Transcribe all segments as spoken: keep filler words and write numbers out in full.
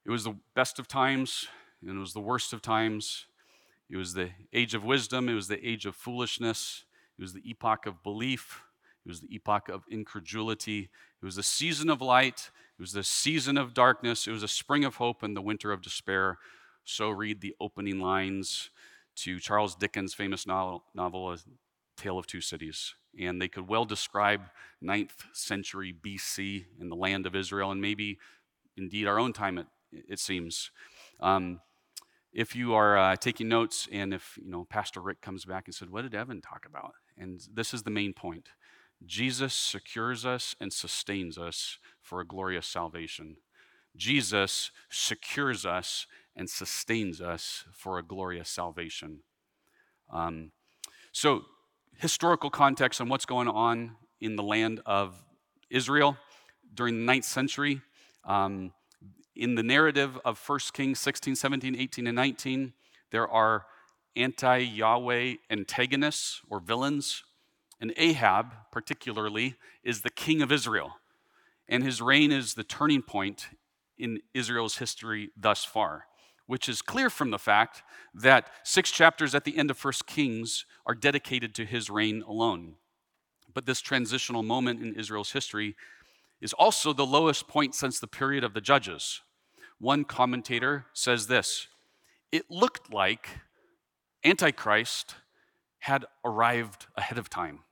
It was the best of times, and it was the worst of times. It was the age of wisdom. It was the age of foolishness. It was the epoch of belief. It was the epoch of incredulity. It was the season of light. It was the season of darkness. It was a spring of hope and the winter of despair. So read the opening lines to Charles Dickens' famous novel, novel A Tale of Two Cities. And they could well describe ninth century B C in the land of Israel, and maybe indeed our own time, it, it seems. Um, if you are uh, taking notes, and if you know Pastor Rick comes back and said, what did Evan talk about? And this is the main point. Jesus secures us and sustains us for a glorious salvation. Jesus secures us and sustains us for a glorious salvation. Um, so, historical context on what's going on in the land of Israel during the ninth century. Um, in the narrative of First Kings sixteen, seventeen, eighteen, and nineteen, there are anti-Yahweh antagonists or villains. And Ahab, particularly, is the king of Israel. And his reign is the turning point in Israel's history thus far, which is clear from the fact that six chapters at the end of First Kings are dedicated to his reign alone. But this transitional moment in Israel's history is also the lowest point since the period of the Judges. One commentator says this: it looked like Antichrist had arrived ahead of time.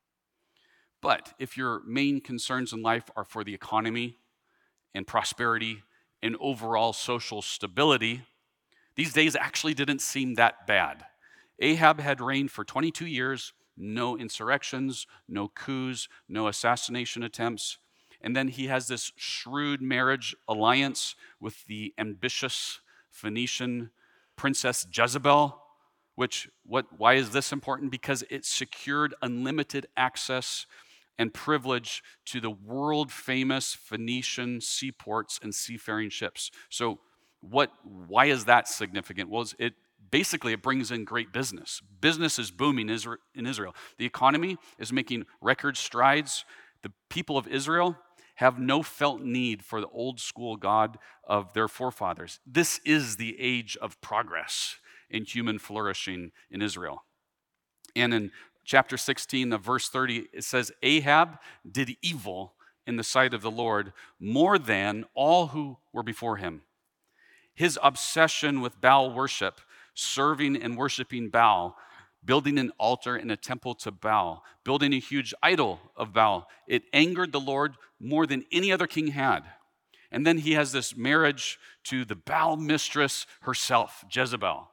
But if your main concerns in life are for the economy and prosperity and overall social stability, these days actually didn't seem that bad. Ahab had reigned for twenty-two years, no insurrections, no coups, no assassination attempts. And then he has this shrewd marriage alliance with the ambitious Phoenician princess Jezebel, which, what, why is this important? Because it secured unlimited access and privilege to the world-famous Phoenician seaports and seafaring ships. So what? Why is that significant? Well, it basically it brings in great business. Business is booming in Israel. The economy is making record strides. The people of Israel have no felt need for the old school God of their forefathers. This is the age of progress in human flourishing in Israel. And in chapter sixteen of verse thirty, it says, Ahab did evil in the sight of the Lord more than all who were before him. His obsession with Baal worship, serving and worshiping Baal, building an altar and a temple to Baal, building a huge idol of Baal, it angered the Lord more than any other king had. And then he has this marriage to the Baal mistress herself, Jezebel.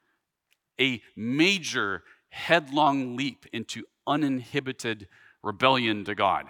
A major headlong leap into uninhibited rebellion to God.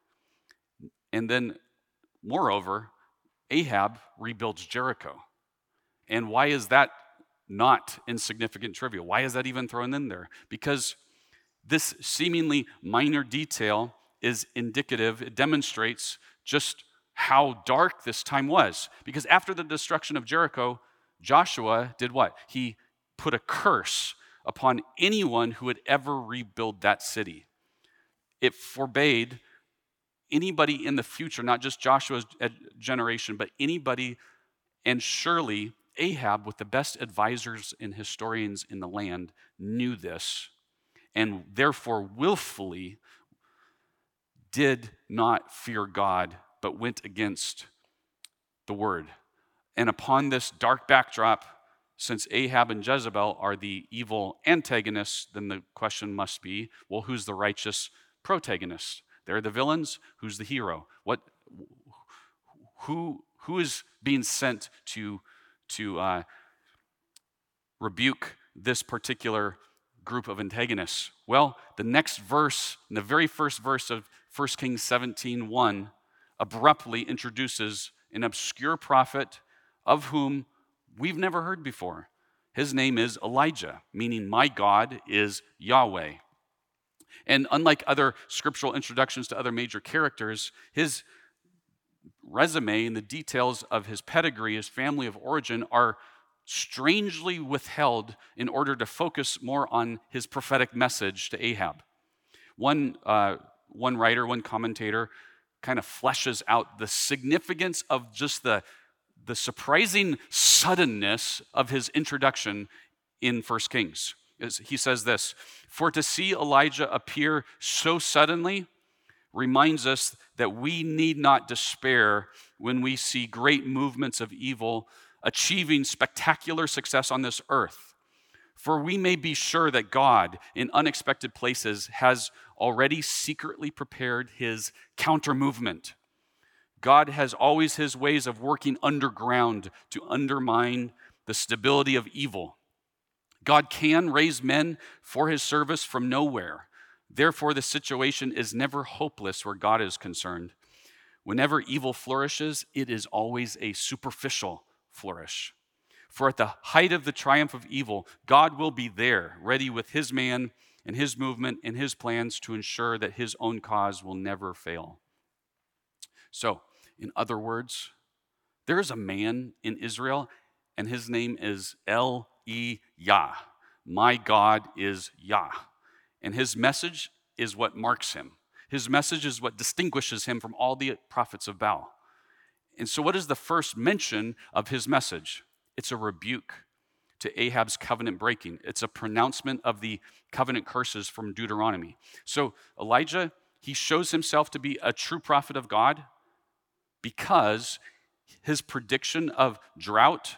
And then, moreover, Ahab rebuilds Jericho. And why is that not insignificant trivia? Why is that even thrown in there? Because this seemingly minor detail is indicative, it demonstrates just how dark this time was. Because after the destruction of Jericho, Joshua did what? He put a curse upon anyone who would ever rebuild that city. It forbade anybody in the future, not just Joshua's generation, but anybody, and surely Ahab, with the best advisors and historians in the land, knew this, and therefore willfully did not fear God, but went against the word. And upon this dark backdrop, since Ahab and Jezebel are the evil antagonists, then the question must be, well, who's the righteous protagonist? They're the villains. Who's the hero? What? Who? Who is being sent to to uh, rebuke this particular group of antagonists? Well, the next verse, in the very first verse of First Kings seventeen one, abruptly introduces an obscure prophet of whom we've never heard before. His name is Elijah, meaning my God is Yahweh. And unlike other scriptural introductions to other major characters, his resume and the details of his pedigree, his family of origin, are strangely withheld in order to focus more on his prophetic message to Ahab. One, uh, one writer, one commentator kind of fleshes out the significance of just the the surprising suddenness of his introduction in First Kings. He says this, "For to see Elijah appear so suddenly reminds us that we need not despair when we see great movements of evil achieving spectacular success on this earth. For we may be sure that God, in unexpected places, has already secretly prepared his counter-movement. God has always his ways of working underground to undermine the stability of evil. God can raise men for his service from nowhere. Therefore, the situation is never hopeless where God is concerned. Whenever evil flourishes, it is always a superficial flourish. For at the height of the triumph of evil, God will be there, ready with his man and his movement and his plans to ensure that his own cause will never fail." So, in other words, there is a man in Israel, and his name is El-E-Yah. My God is Yah. And his message is what marks him. His message is what distinguishes him from all the prophets of Baal. And so what is the first mention of his message? It's a rebuke to Ahab's covenant breaking. It's a pronouncement of the covenant curses from Deuteronomy. So Elijah, he shows himself to be a true prophet of God because his prediction of drought,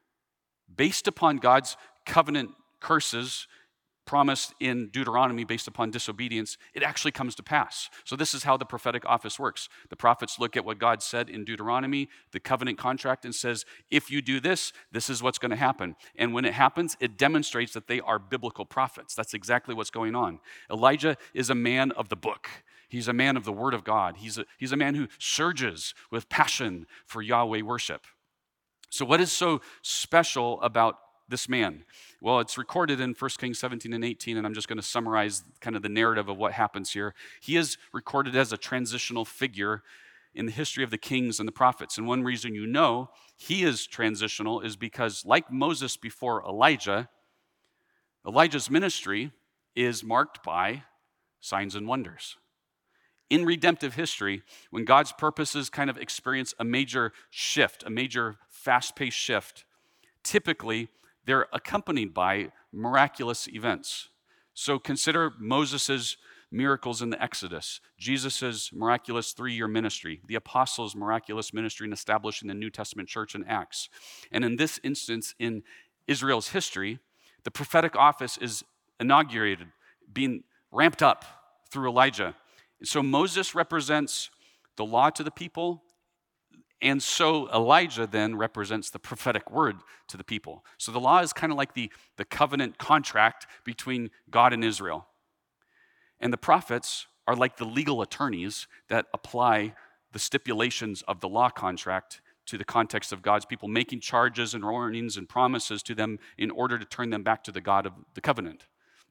based upon God's covenant curses promised in Deuteronomy based upon disobedience, it actually comes to pass. So this is how the prophetic office works. The prophets look at what God said in Deuteronomy, the covenant contract, and says, if you do this, this is what's going to happen. And when it happens, it demonstrates that they are biblical prophets. That's exactly what's going on. Elijah is a man of the book. He's a man of the word of God. He's a, he's a man who surges with passion for Yahweh worship. So what is so special about this man? Well, it's recorded in First Kings seventeen and eighteen, and I'm just going to summarize kind of the narrative of what happens here. He is recorded as a transitional figure in the history of the kings and the prophets. And one reason you know he is transitional is because, like Moses before Elijah, Elijah's ministry is marked by signs and wonders. In redemptive history, when God's purposes kind of experience a major shift, a major fast-paced shift, typically they're accompanied by miraculous events. So consider Moses' miracles in the Exodus, Jesus' miraculous three-year ministry, the apostles' miraculous ministry in establishing the New Testament church in Acts. And in this instance, in Israel's history, the prophetic office is inaugurated, being ramped up through Elijah. So Moses represents the law to the people, and so Elijah then represents the prophetic word to the people. So the law is kind of like the, the covenant contract between God and Israel. And the prophets are like the legal attorneys that apply the stipulations of the law contract to the context of God's people, making charges and warnings and promises to them in order to turn them back to the God of the covenant.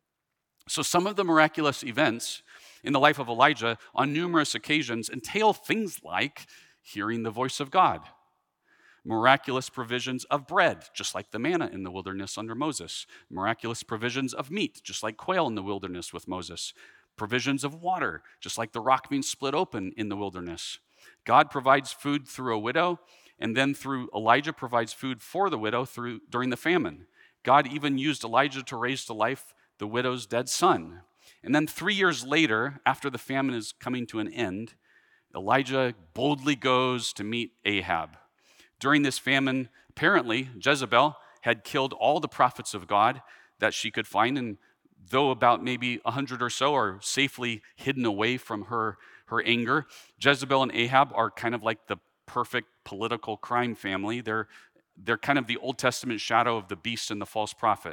So some of the miraculous events in the life of Elijah on numerous occasions entail things like hearing the voice of God, miraculous provisions of bread, just like the manna in the wilderness under Moses, miraculous provisions of meat, just like quail in the wilderness with Moses, provisions of water, just like the rock being split open in the wilderness. God provides food through a widow, and then through Elijah provides food for the widow through during the famine. God even used Elijah to raise to life the widow's dead son. And then three years later, after the famine is coming to an end, Elijah boldly goes to meet Ahab. During this famine, apparently, Jezebel had killed all the prophets of God that she could find, and though about maybe a hundred or so are safely hidden away from her, her anger, Jezebel and Ahab are kind of like the perfect political crime family. They're, they're kind of the Old Testament shadow of the beast and the false prophet.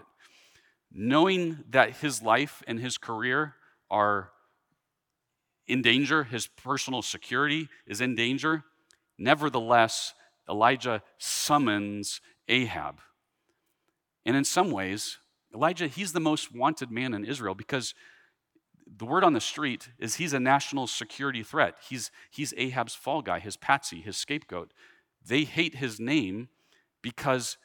Knowing that his life and his career are in danger, his personal security is in danger, nevertheless, Elijah summons Ahab. And in some ways, Elijah, he's the most wanted man in Israel because the word on the street is he's a national security threat. He's, he's Ahab's fall guy, his patsy, his scapegoat. They hate his name because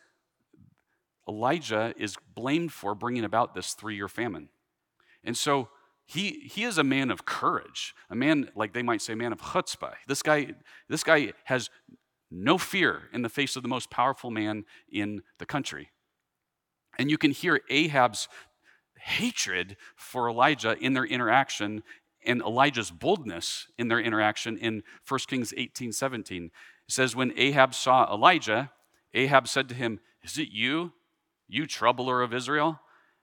Elijah is blamed for bringing about this three-year famine. And so he, he is a man of courage, a man, like they might say, man of chutzpah. This guy, this guy has no fear in the face of the most powerful man in the country. And you can hear Ahab's hatred for Elijah in their interaction and Elijah's boldness in their interaction in First Kings eighteen seventeen. It says, when Ahab saw Elijah, Ahab said to him, "Is it you, you troubler of Israel?"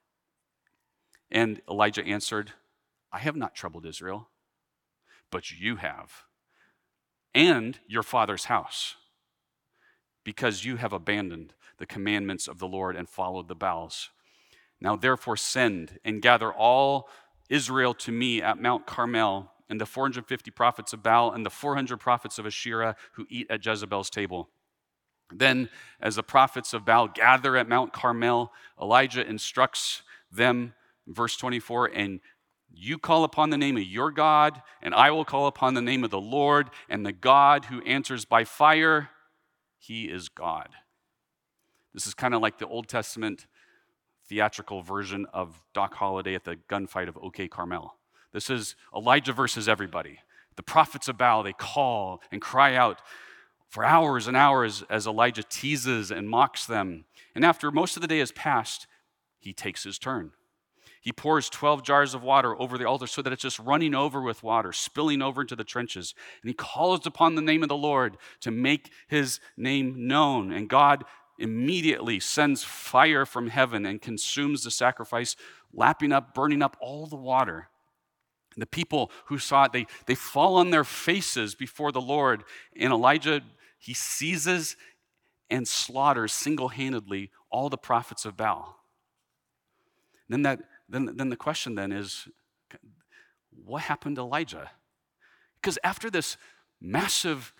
And Elijah answered, "I have not troubled Israel, but you have, and your father's house, because you have abandoned the commandments of the Lord and followed the Baals. Now therefore send and gather all Israel to me at Mount Carmel, and the four hundred fifty prophets of Baal and the four hundred prophets of Asherah who eat at Jezebel's table." Then, as the prophets of Baal gather at Mount Carmel, Elijah instructs them, verse twenty-four, "And you call upon the name of your God, and I will call upon the name of the Lord, and the God who answers by fire, he is God." This is kind of like the Old Testament theatrical version of Doc Holliday at the gunfight of OK Carmel. This is Elijah versus everybody. The prophets of Baal, they call and cry out for hours and hours as Elijah teases and mocks them. And after most of the day has passed, he takes his turn. He pours twelve jars of water over the altar so that it's just running over with water, spilling over into the trenches. And he calls upon the name of the Lord to make his name known. And God immediately sends fire from heaven and consumes the sacrifice, lapping up, burning up all the water. The people who saw it, they, they fall on their faces before the Lord. And Elijah, he seizes and slaughters single-handedly all the prophets of Baal. Then that then, then the question then is, what happened to Elijah? Because after this massive,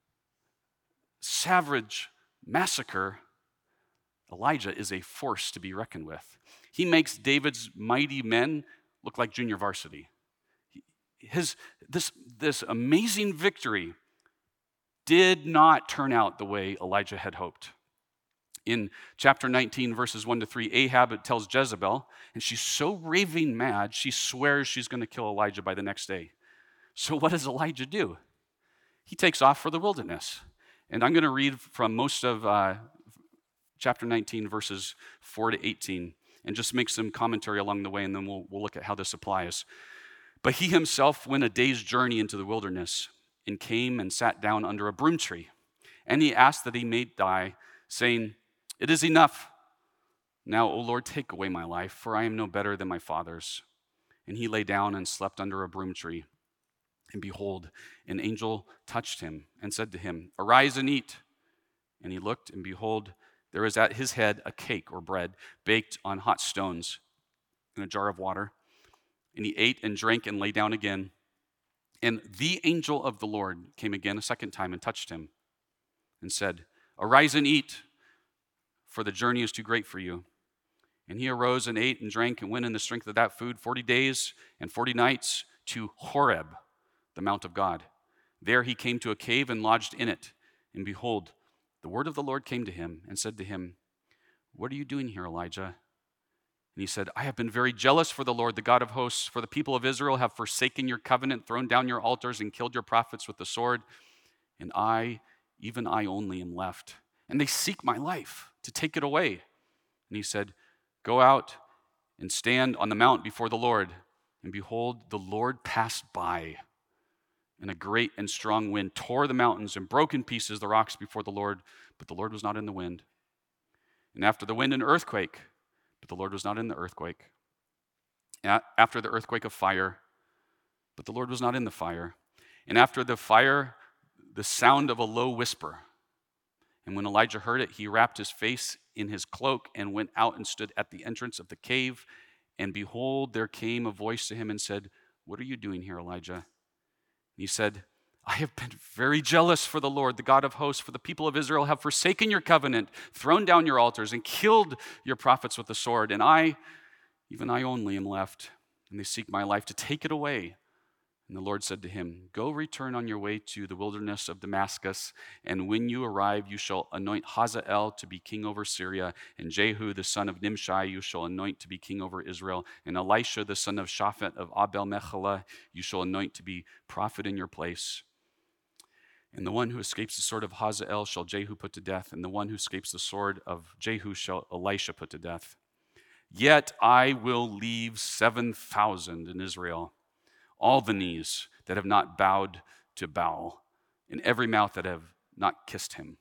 savage massacre, Elijah is a force to be reckoned with. He makes David's mighty men look like junior varsity. His, this, this amazing victory did not turn out the way Elijah had hoped. In chapter nineteen, verses one to three, Ahab, it tells Jezebel, and she's so raving mad, she swears she's going to kill Elijah by the next day. So what does Elijah do? He takes off for the wilderness. And I'm going to read from most of uh, chapter nineteen, verses four to eighteen, and just make some commentary along the way, and then we'll, we'll look at how this applies. "But he himself went a day's journey into the wilderness, and came and sat down under a broom tree. And he asked that he may die, saying, 'It is enough. Now, O Lord, take away my life, for I am no better than my fathers.' And he lay down and slept under a broom tree. And behold, an angel touched him and said to him, 'Arise and eat.' And he looked, and behold, there was at his head a cake or bread baked on hot stones and a jar of water. And he ate and drank and lay down again. And the angel of the Lord came again a second time and touched him and said, 'Arise and eat, for the journey is too great for you.' And he arose and ate and drank and went in the strength of that food forty days and forty nights to Horeb, the mount of God. There he came to a cave and lodged in it. And behold, the word of the Lord came to him and said to him, 'What are you doing here, Elijah?' And he said, 'I have been very jealous for the Lord, the God of hosts, for the people of Israel have forsaken your covenant, thrown down your altars, and killed your prophets with the sword. And I, even I only, am left. And they seek my life to take it away.' And he said, 'Go out and stand on the mount before the Lord.' And behold, the Lord passed by, and a great and strong wind tore the mountains and broke in pieces the rocks before the Lord, but the Lord was not in the wind. And after the wind, an earthquake, but the Lord was not in the earthquake. And after the earthquake, a fire, but the Lord was not in the fire. And after the fire, the sound of a low whisper. And when Elijah heard it, he wrapped his face in his cloak and went out and stood at the entrance of the cave. And behold, there came a voice to him and said, 'What are you doing here, Elijah?' And he said, 'I have been very jealous for the Lord, the God of hosts, for the people of Israel have forsaken your covenant, thrown down your altars, and killed your prophets with the sword. And I, even I only, am left, and they seek my life to take it away.' And the Lord said to him, 'Go return on your way to the wilderness of Damascus, and when you arrive, you shall anoint Hazael to be king over Syria, and Jehu the son of Nimshi you shall anoint to be king over Israel, and Elisha the son of Shaphat of Abel Mecholah you shall anoint to be prophet in your place.' And the one who escapes the sword of Hazael shall Jehu put to death, and the one who escapes the sword of Jehu shall Elisha put to death. Yet I will leave seven thousand in Israel, all the knees that have not bowed to Baal, and every mouth that have not kissed him.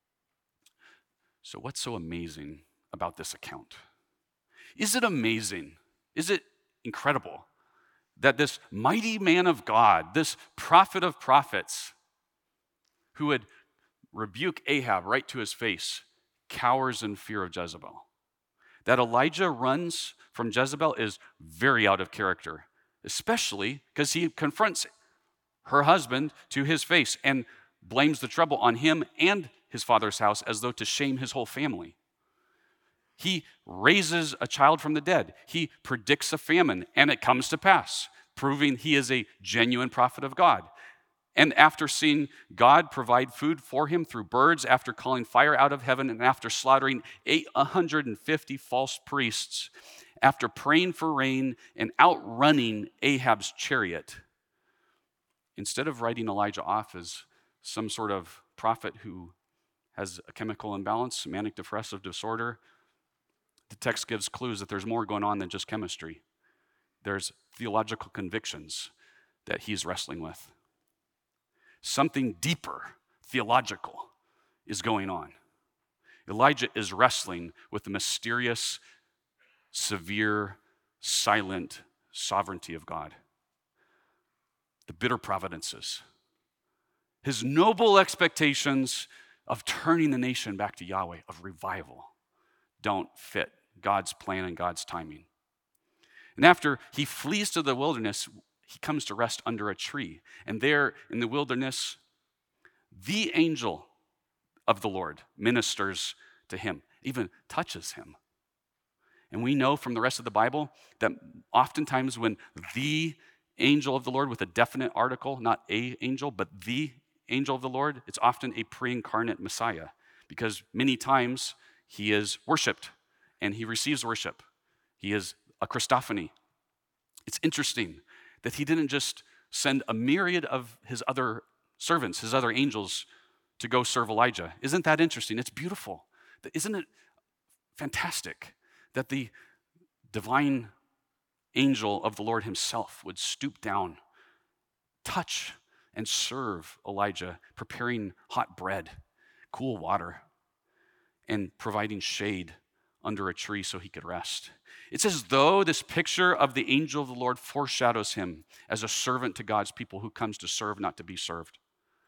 So what's so amazing about this account? Is it amazing? Is it incredible that this mighty man of God, this prophet of prophets, who would rebuke Ahab right to his face, cowers in fear of Jezebel? That Elijah runs from Jezebel is very out of character, especially because he confronts her husband to his face and blames the trouble on him and his father's house as though to shame his whole family. He raises a child from the dead. He predicts a famine, and it comes to pass, proving he is a genuine prophet of God. And after seeing God provide food for him through birds, after calling fire out of heaven, and after slaughtering eight hundred fifty false priests, after praying for rain and outrunning Ahab's chariot, instead of writing Elijah off as some sort of prophet who has a chemical imbalance, manic depressive disorder, the text gives clues that there's more going on than just chemistry. There's theological convictions that he's wrestling with. Something deeper, theological, is going on. Elijah is wrestling with the mysterious, severe, silent sovereignty of God. The bitter providences. His noble expectations of turning the nation back to Yahweh, of revival, don't fit God's plan and God's timing. And after he flees to the wilderness, he comes to rest under a tree. And there in the wilderness, the angel of the Lord ministers to him, even touches him. And we know from the rest of the Bible that oftentimes when the angel of the Lord, with a definite article, not a angel, but the angel of the Lord, it's often a pre-incarnate Messiah, because many times he is worshiped and he receives worship. He is a Christophany. It's interesting that he didn't just send a myriad of his other servants, his other angels, to go serve Elijah. Isn't that interesting? It's beautiful. Isn't it fantastic that the divine angel of the Lord himself would stoop down, touch, and serve Elijah, preparing hot bread, cool water, and providing shade under a tree so he could rest. It's as though this picture of the angel of the Lord foreshadows him as a servant to God's people who comes to serve, not to be served.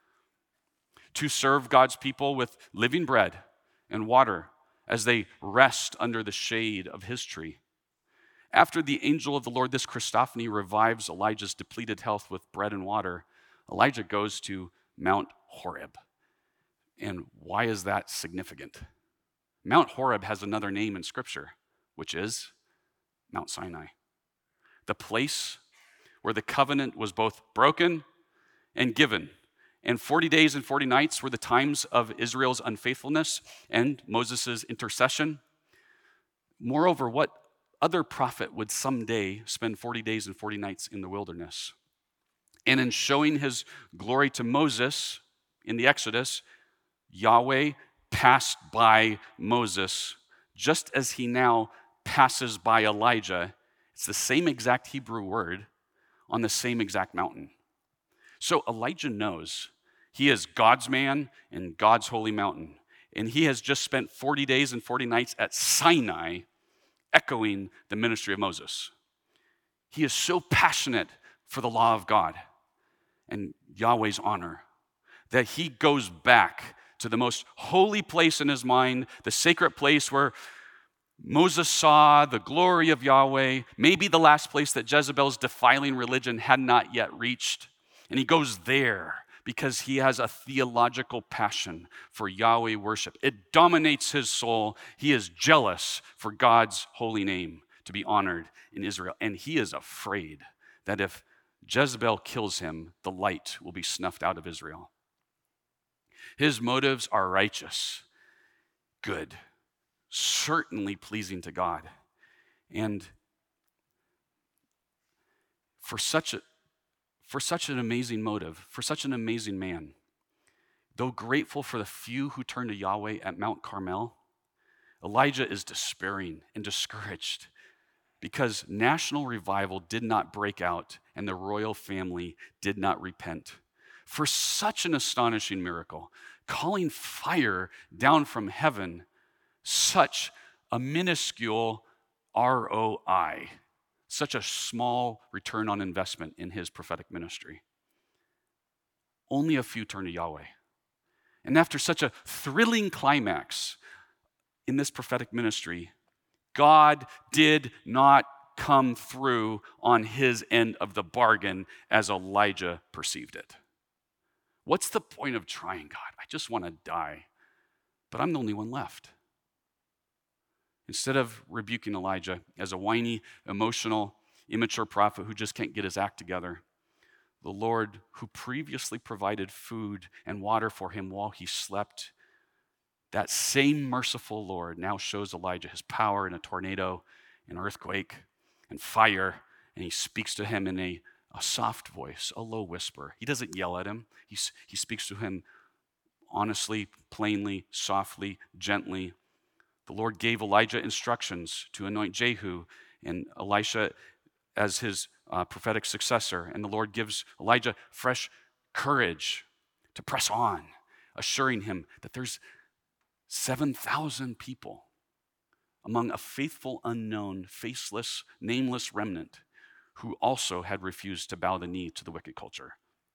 To serve God's people with living bread and water as they rest under the shade of his tree. After the angel of the Lord, this Christophany, revives Elijah's depleted health with bread and water, Elijah goes to Mount Horeb. And why is that significant? Mount Horeb has another name in Scripture, which is Mount Sinai, the place where the covenant was both broken and given. And forty days and forty nights were the times of Israel's unfaithfulness and Moses' intercession. Moreover, what other prophet would someday spend forty days and forty nights in the wilderness? And in showing his glory to Moses in the Exodus, Yahweh passed by Moses just as he now passes by Elijah. It's the same exact Hebrew word on the same exact mountain. So Elijah knows he is God's man in God's holy mountain. And he has just spent forty days and forty nights at Sinai, echoing the ministry of Moses. He is so passionate for the law of God and Yahweh's honor that he goes back to the most holy place in his mind, the sacred place where Moses saw the glory of Yahweh, maybe the last place that Jezebel's defiling religion had not yet reached. And he goes there because he has a theological passion for Yahweh worship. It dominates his soul. He is jealous for God's holy name to be honored in Israel. And he is afraid that if Jezebel kills him, the light will be snuffed out of Israel. His motives are righteous, good, certainly pleasing to God. And for such a, for such an amazing motive, for such an amazing man, Though grateful for the few who turned to Yahweh at Mount Carmel, Elijah is despairing and discouraged because national revival did not break out and the royal family did not repent. For such an astonishing miracle, calling fire down from heaven, such a minuscule R O I, such a small return on investment in his prophetic ministry. Only a few turn to Yahweh. And after such a thrilling climax in this prophetic ministry, God did not come through on his end of the bargain as Elijah perceived it. What's the point of trying, God? I just want to die, but I'm the only one left. Instead of rebuking Elijah as a whiny, emotional, immature prophet who just can't get his act together, the Lord, who previously provided food and water for him while he slept, that same merciful Lord now shows Elijah his power in a tornado, an earthquake, and fire, and he speaks to him in a, a soft voice, a low whisper. He doesn't yell at him. He, he speaks to him honestly, plainly, softly, gently. The Lord gave Elijah instructions to anoint Jehu and Elisha as his uh, prophetic successor. And the Lord gives Elijah fresh courage to press on, assuring him that there's seven thousand people among a faithful, unknown, faceless, nameless remnant who also had refused to bow the knee to the wicked culture.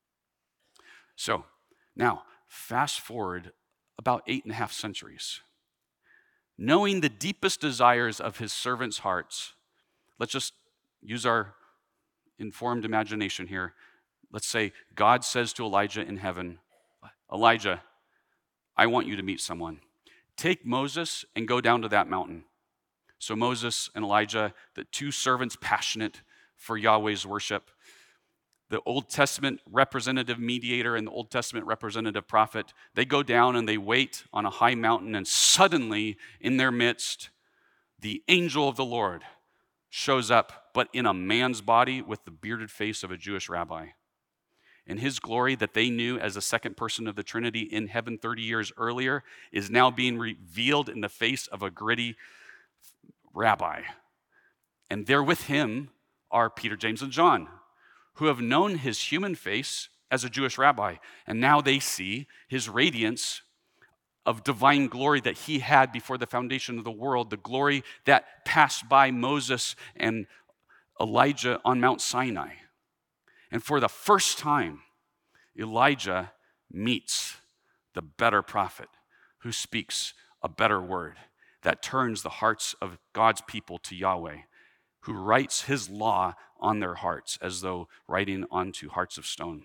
So now, fast forward about eight and a half centuries. Knowing the deepest desires of his servants' hearts, let's just use our informed imagination here. Let's say God says to Elijah in heaven, Elijah, I want you to meet someone. Take Moses and go down to that mountain. So Moses and Elijah, the two servants passionate for Yahweh's worship, the Old Testament representative mediator and the Old Testament representative prophet, they go down and they wait on a high mountain, and suddenly in their midst, the angel of the Lord shows up, but in a man's body with the bearded face of a Jewish rabbi. And his glory that they knew as the second person of the Trinity in heaven thirty years earlier is now being revealed in the face of a gritty rabbi. And there with him are Peter, James, and John, who have known his human face as a Jewish rabbi. And now they see his radiance of divine glory that he had before the foundation of the world, the glory that passed by Moses and Elijah on Mount Sinai. And for the first time, Elijah meets the better prophet who speaks a better word that turns the hearts of God's people to Yahweh, who writes his law on their hearts as though writing onto hearts of stone.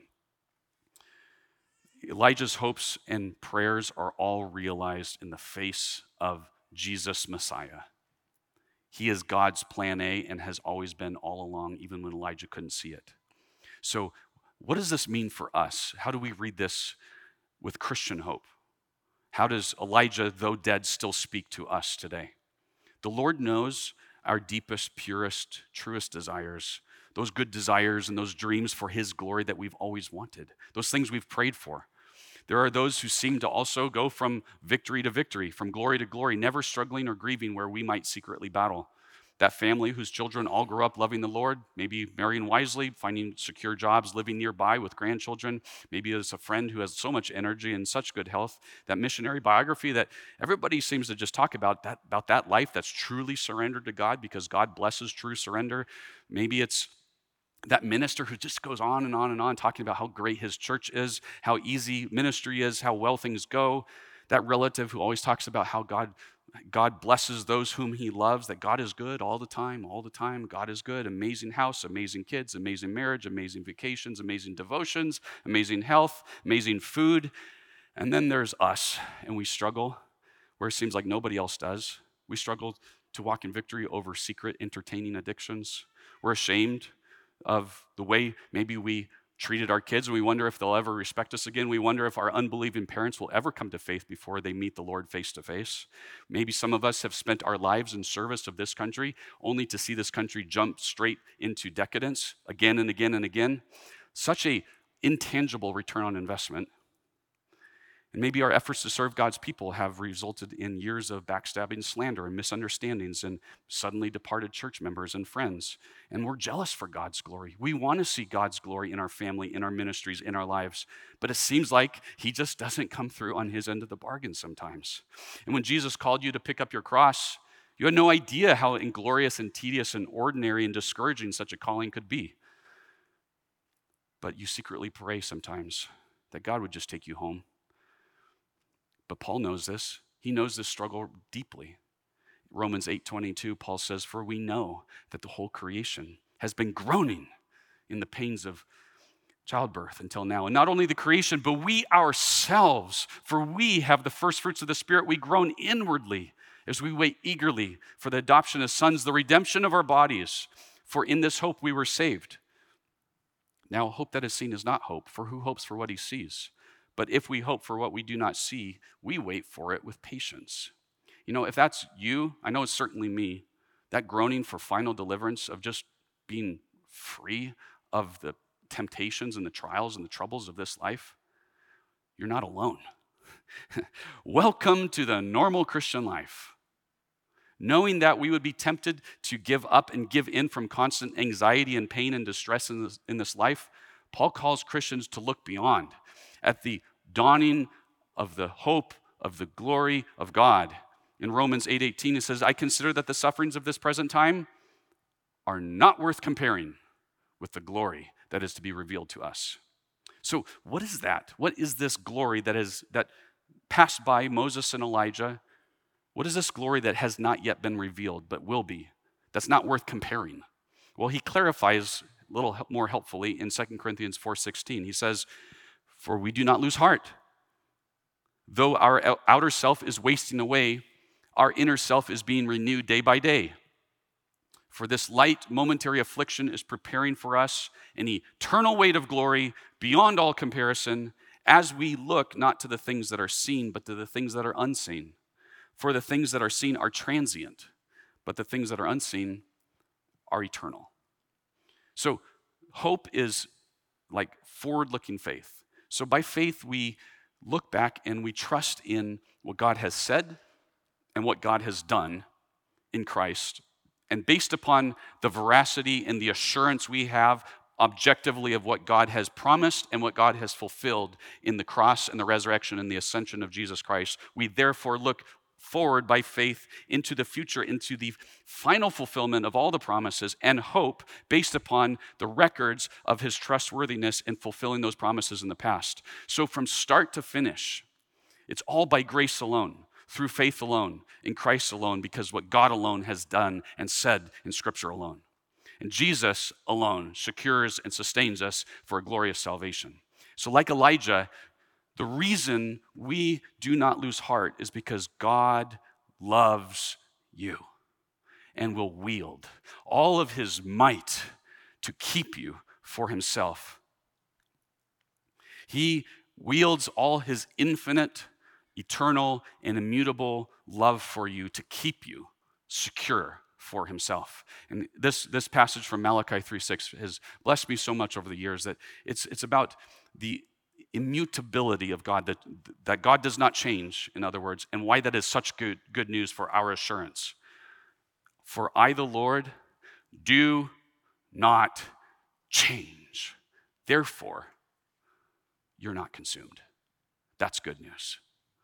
Elijah's hopes and prayers are all realized in the face of Jesus Messiah. He is God's plan A and has always been all along, even when Elijah couldn't see it. So what does this mean for us? How do we read this with Christian hope? How does Elijah, though dead, still speak to us today? The Lord knows our deepest, purest, truest desires, those good desires and those dreams for his glory that we've always wanted, those things we've prayed for. There are those who seem to also go from victory to victory, from glory to glory, never struggling or grieving where we might secretly battle. That family whose children all grow up loving the Lord, maybe marrying wisely, finding secure jobs, living nearby with grandchildren. Maybe it's a friend who has so much energy and such good health. That missionary biography that everybody seems to just talk about, that, about that life that's truly surrendered to God because God blesses true surrender. Maybe it's that minister who just goes on and on and on talking about how great his church is, how easy ministry is, how well things go. That relative who always talks about how God God blesses those whom he loves, that God is good all the time, all the time. God is good, amazing house, amazing kids, amazing marriage, amazing vacations, amazing devotions, amazing health, amazing food. And then there's us, and we struggle where it seems like nobody else does. We struggle to walk in victory over secret entertaining addictions. We're ashamed of the way maybe we treated our kids, and we wonder if they'll ever respect us again. We wonder if our unbelieving parents will ever come to faith before they meet the Lord face to face. Maybe some of us have spent our lives in service of this country only to see this country jump straight into decadence again and again and again. Such a intangible return on investment. And maybe our efforts to serve God's people have resulted in years of backstabbing, slander, and misunderstandings, and suddenly departed church members and friends. And we're jealous for God's glory. We want to see God's glory in our family, in our ministries, in our lives. But it seems like he just doesn't come through on his end of the bargain sometimes. And when Jesus called you to pick up your cross, you had no idea how inglorious and tedious and ordinary and discouraging such a calling could be. But you secretly pray sometimes that God would just take you home. But Paul knows this. He knows this struggle deeply. Romans eight twenty-two, Paul says, "For we know that the whole creation has been groaning in the pains of childbirth until now. And not only the creation, but we ourselves, for we have the first fruits of the Spirit, we groan inwardly as we wait eagerly for the adoption as sons, the redemption of our bodies. For in this hope we were saved. Now, hope that is seen is not hope, for who hopes for what he sees? But if we hope for what we do not see, we wait for it with patience." You know, if that's you, I know it's certainly me, that groaning for final deliverance of just being free of the temptations and the trials and the troubles of this life, you're not alone. Welcome to the normal Christian life. Knowing that we would be tempted to give up and give in from constant anxiety and pain and distress in this, in this life, Paul calls Christians to look beyond at the dawning of the hope of the glory of God. In Romans eight eighteen, it says, "I consider that the sufferings of this present time are not worth comparing with the glory that is to be revealed to us." So what is that? What is this glory that is that passed by Moses and Elijah? What is this glory that has not yet been revealed but will be? That's not worth comparing. Well, he clarifies a little more helpfully in Second Corinthians four sixteen. He says, "For we do not lose heart. Though our outer self is wasting away, our inner self is being renewed day by day. For this light momentary affliction is preparing for us an eternal weight of glory beyond all comparison, as we look not to the things that are seen, but to the things that are unseen. For the things that are seen are transient, but the things that are unseen are eternal." So hope is like forward-looking faith. So by faith, we look back and we trust in what God has said and what God has done in Christ. And based upon the veracity and the assurance we have objectively of what God has promised and what God has fulfilled in the cross and the resurrection and the ascension of Jesus Christ, we therefore look forward by faith into the future, into the final fulfillment of all the promises, and hope based upon the records of his trustworthiness in fulfilling those promises in the past. So from start to finish, it's all by grace alone, through faith alone, in Christ alone, because what God alone has done and said in Scripture alone. And Jesus alone secures and sustains us for a glorious salvation. So like Elijah, the reason we do not lose heart is because God loves you and will wield all of his might to keep you for himself. He wields all his infinite, eternal, and immutable love for you to keep you secure for himself. And this, this passage from Malachi three six has blessed me so much over the years that it's, it's about the immutability of God, that, that God does not change, in other words, and why that is such good, good news for our assurance. "For I, the Lord, do not change. Therefore, you're not consumed." That's good news.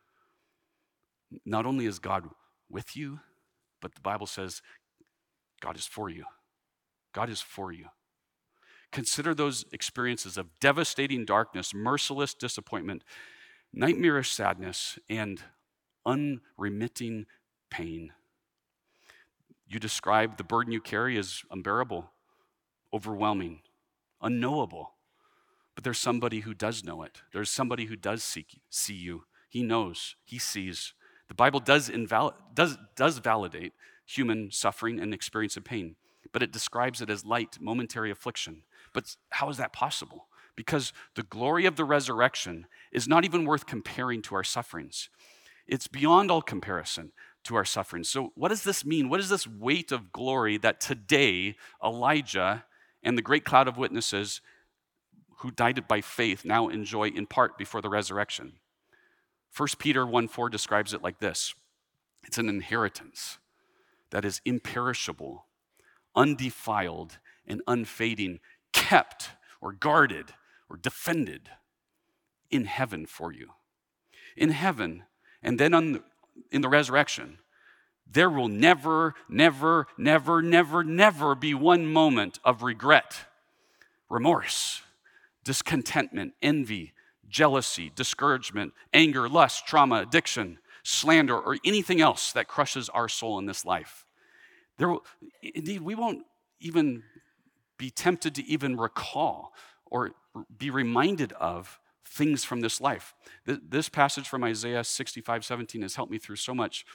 Not only is God with you, but the Bible says God is for you. God is for you. Consider those experiences of devastating darkness, merciless disappointment, nightmarish sadness, and unremitting pain. You describe the burden you carry as unbearable, overwhelming, unknowable. But there's somebody who does know it. There's somebody who does seek, see you. He knows. He sees. The Bible does, invalid, does, does validate human suffering and experience of pain, but it describes it as light, momentary affliction. But how is that possible? Because the glory of the resurrection is not even worth comparing to our sufferings. It's beyond all comparison to our sufferings. So what does this mean? What is this weight of glory that today Elijah and the great cloud of witnesses who died by faith now enjoy in part before the resurrection? First Peter one four describes it like this. It's an inheritance that is imperishable, undefiled, and unfading, kept or guarded or defended in heaven for you. In heaven, and then on the, in the resurrection, there will never, never, never, never, never be one moment of regret, remorse, discontentment, envy, jealousy, discouragement, anger, lust, trauma, addiction, slander, or anything else that crushes our soul in this life. There will, indeed, we won't even be tempted to even recall or be reminded of things from this life. This passage from Isaiah sixty-five seventeen has helped me through so much,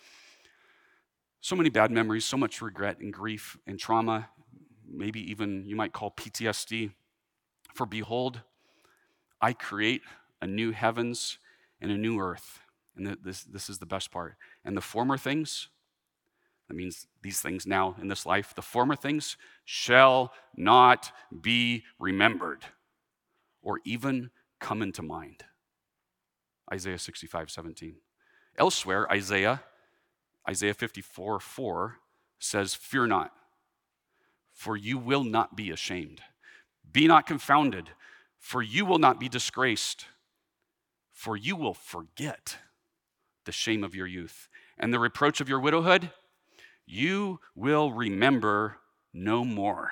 so many bad memories, so much regret and grief and trauma, maybe even you might call P T S D. For behold, I create a new heavens and a new earth. And this, this is the best part. And the former things, that means these things now in this life, the former things shall not be remembered or even come into mind. Isaiah sixty-five seventeen. Elsewhere, Isaiah, Isaiah fifty-four four says, fear not, for you will not be ashamed. Be not confounded, for you will not be disgraced, for you will forget the shame of your youth, and the reproach of your widowhood, you will remember no more.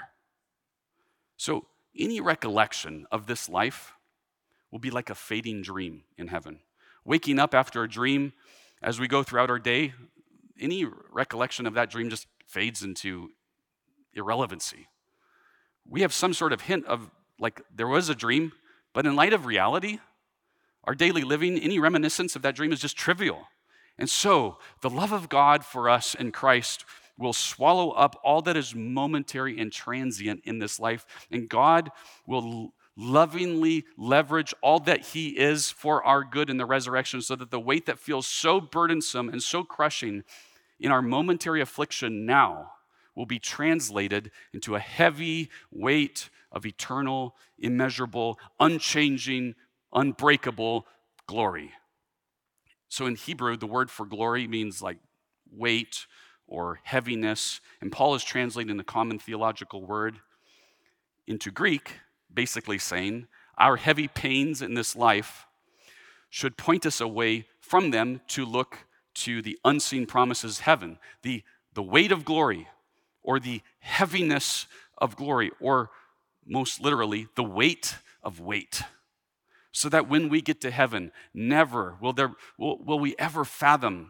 So any recollection of this life will be like a fading dream in heaven. Waking up after a dream, as we go throughout our day, any recollection of that dream just fades into irrelevancy. We have some sort of hint of, like, there was a dream, but in light of reality, our daily living, any reminiscence of that dream is just trivial. And so, the love of God for us in Christ will swallow up all that is momentary and transient in this life, and God will lovingly leverage all that he is for our good in the resurrection, so that the weight that feels so burdensome and so crushing in our momentary affliction now will be translated into a heavy weight of eternal, immeasurable, unchanging, unbreakable glory. So in Hebrew, the word for glory means like weight or heaviness, and Paul is translating the common theological word into Greek, basically saying our heavy pains in this life should point us away from them to look to the unseen promises of heaven, the, the weight of glory, or the heaviness of glory, or most literally, the weight of weight. So that when we get to heaven, never will there will, will we ever fathom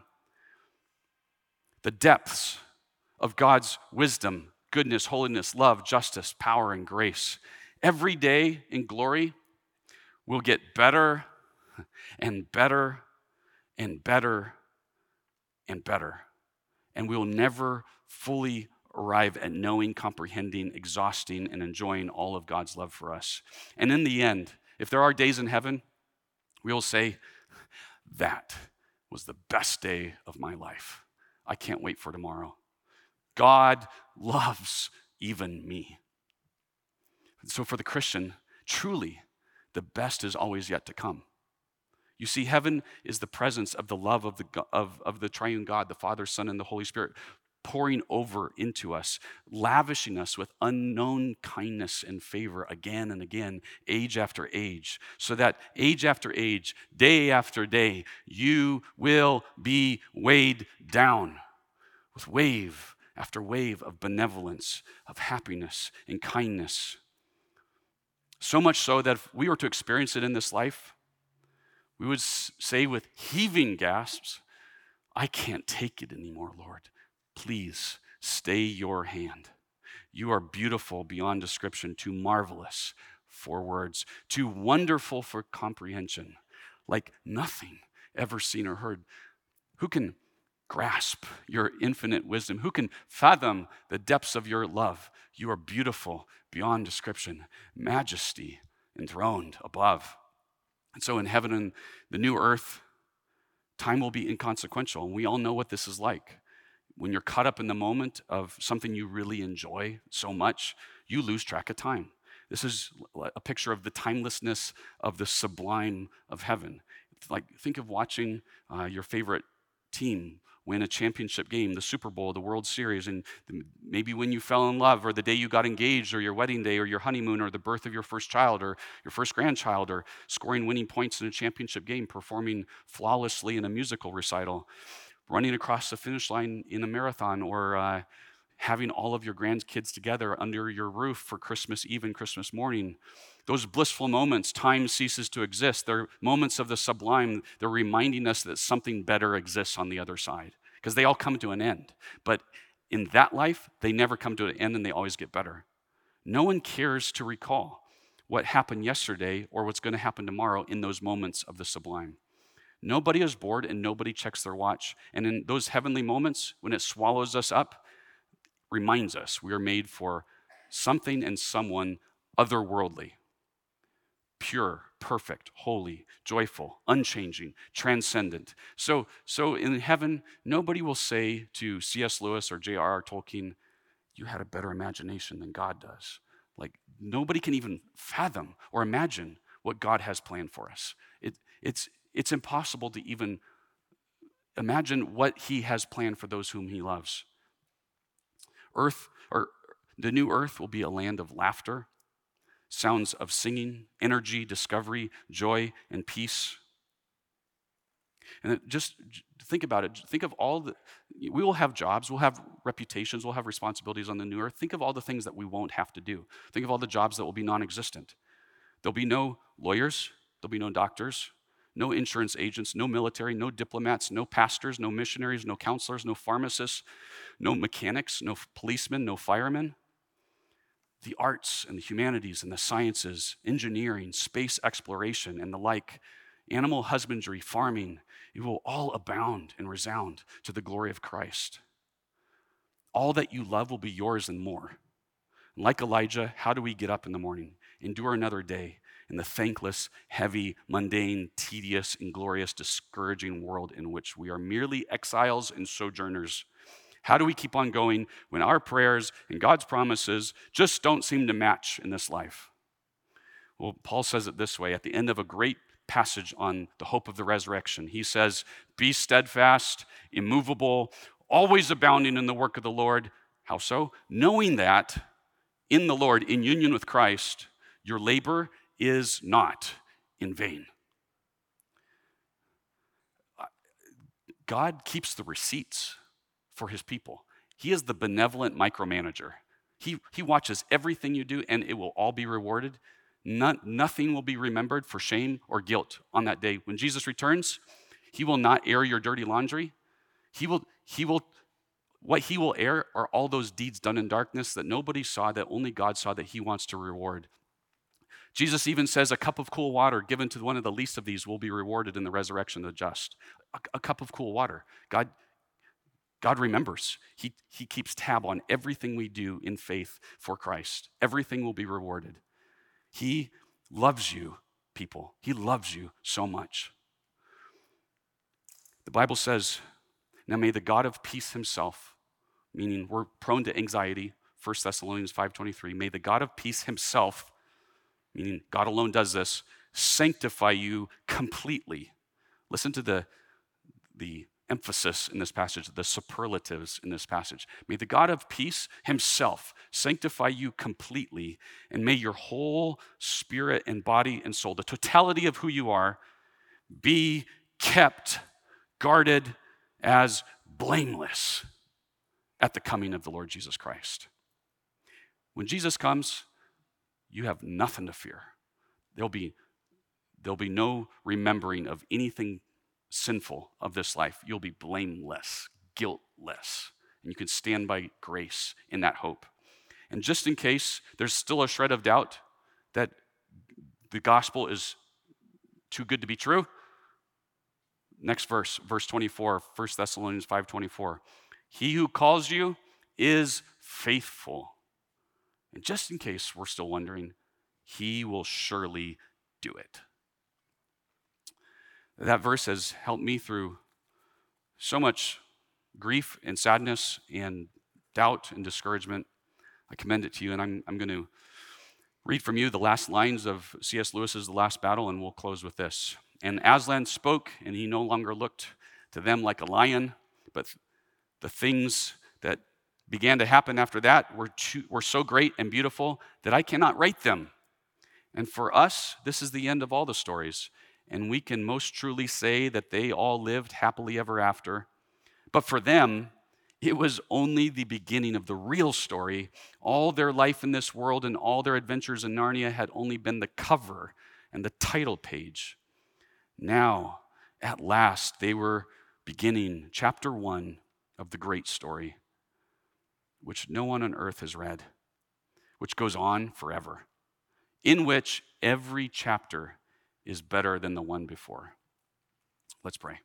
the depths of God's wisdom, goodness, holiness, love, justice, power, and grace. Every day in glory will get better and better and better and better. And we will never fully arrive at knowing, comprehending, exhausting, and enjoying all of God's love for us. And in the end, if there are days in heaven, we will say, that was the best day of my life. I can't wait for tomorrow. God loves even me. And so for the Christian, truly, the best is always yet to come. You see, heaven is the presence of the love of the, of, of the triune God, the Father, Son, and the Holy Spirit, pouring over into us, lavishing us with unknown kindness and favor again and again, age after age, so that age after age, day after day, you will be weighed down with wave after wave of benevolence, of happiness and kindness. So much so that if we were to experience it in this life, we would say with heaving gasps, I can't take it anymore, Lord. Please stay your hand. You are beautiful beyond description, too marvelous for words, too wonderful for comprehension, like nothing ever seen or heard. Who can grasp your infinite wisdom? Who can fathom the depths of your love? You are beautiful beyond description, majesty enthroned above. And so in heaven and the new earth, time will be inconsequential. And we all know what this is like. When you're caught up in the moment of something you really enjoy so much, you lose track of time. This is a picture of the timelessness of the sublime of heaven. Like, think of watching uh, your favorite team win a championship game, the Super Bowl, the World Series, and maybe when you fell in love, or the day you got engaged, or your wedding day, or your honeymoon, or the birth of your first child, or your first grandchild, or scoring winning points in a championship game, performing flawlessly in a musical recital, running across the finish line in a marathon, or uh, having all of your grandkids together under your roof for Christmas Eve and Christmas morning. Those blissful moments, time ceases to exist. They're moments of the sublime. They're reminding us that something better exists on the other side, because they all come to an end. But in that life, they never come to an end, and they always get better. No one cares to recall what happened yesterday or what's going to happen tomorrow in those moments of the sublime. Nobody is bored, and nobody checks their watch. And in those heavenly moments, when it swallows us up, reminds us we are made for something and someone otherworldly, pure, perfect, holy, joyful, unchanging, transcendent. So, so in heaven, nobody will say to C S Lewis or J R R Tolkien, you had a better imagination than God does. Like, nobody can even fathom or imagine what God has planned for us. It, it's, it's impossible to even imagine what he has planned for those whom he loves. Earth, or the new earth, will be a land of laughter, sounds of singing, energy, discovery, joy, and peace. And just think about it. Think of all the, we will have jobs, we'll have reputations, we'll have responsibilities on the new earth. Think of all the things that we won't have to do. Think of all the jobs that will be non-existent. There'll be no lawyers, there'll be no doctors, no insurance agents, no military, no diplomats, no pastors, no missionaries, no counselors, no pharmacists, no mechanics, no policemen, no firemen. The arts and the humanities and the sciences, engineering, space exploration, and the like, animal husbandry, farming, it will all abound and resound to the glory of Christ. All that you love will be yours and more. And like Elijah, how do we get up in the morning, endure another day in the thankless, heavy, mundane, tedious, inglorious, discouraging world in which we are merely exiles and sojourners? How do we keep on going when our prayers and God's promises just don't seem to match in this life? Well, Paul says it this way at the end of a great passage on the hope of the resurrection. He says, be steadfast, immovable, always abounding in the work of the Lord. How so? Knowing that in the Lord, in union with Christ, your labor is not in vain. God keeps the receipts for his people. He is the benevolent micromanager. He, he watches everything you do, and it will all be rewarded. None, nothing will be remembered for shame or guilt on that day. When Jesus returns, he will not air your dirty laundry. He will, he will, what he will air are all those deeds done in darkness that nobody saw, that only God saw, that he wants to reward. Jesus even says a cup of cool water given to one of the least of these will be rewarded in the resurrection of the just. A, a cup of cool water. God, God remembers. He, he keeps tab on everything we do in faith for Christ. Everything will be rewarded. He loves you, people. He loves you so much. The Bible says, now may the God of peace himself, meaning we're prone to anxiety, First Thessalonians five twenty-three, may the God of peace himself, meaning God alone does this, sanctify you completely. Listen to the, the emphasis in this passage, the superlatives in this passage. May the God of peace himself sanctify you completely, and may your whole spirit and body and soul, the totality of who you are, be kept, guarded as blameless at the coming of the Lord Jesus Christ. When Jesus comes, you have nothing to fear. There'll be, there'll be no remembering of anything sinful of this life. You'll be blameless, guiltless, and you can stand by grace in that hope. And just in case there's still a shred of doubt that the gospel is too good to be true, next verse, verse twenty-four, First Thessalonians five twenty-four. He who calls you is faithful. And just in case we're still wondering, he will surely do it. That verse has helped me through so much grief and sadness and doubt and discouragement. I commend it to you, and I'm, I'm going to read from you the last lines of C S Lewis's The Last Battle, and we'll close with this. And Aslan spoke, and he no longer looked to them like a lion, but the things that began to happen after that were, too, were so great and beautiful that I cannot write them. And for us, this is the end of all the stories. And we can most truly say that they all lived happily ever after. But for them, it was only the beginning of the real story. All their life in this world and all their adventures in Narnia had only been the cover and the title page. Now, at last, they were beginning chapter one of the great story, which no one on earth has read, which goes on forever, in which every chapter is better than the one before. Let's pray.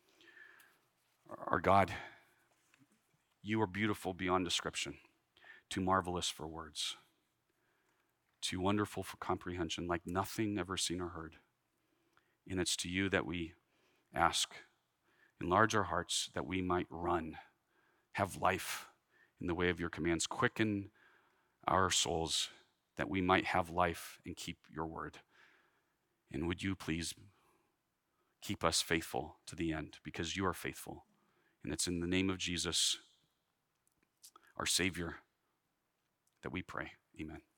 Our God, you are beautiful beyond description, too marvelous for words, too wonderful for comprehension, like nothing ever seen or heard. And it's to you that we ask, enlarge our hearts that we might run, have life in the way of your commands, quicken our souls that we might have life and keep your word. And would you please keep us faithful to the end, because you are faithful. And it's in the name of Jesus, our Savior, that we pray. Amen.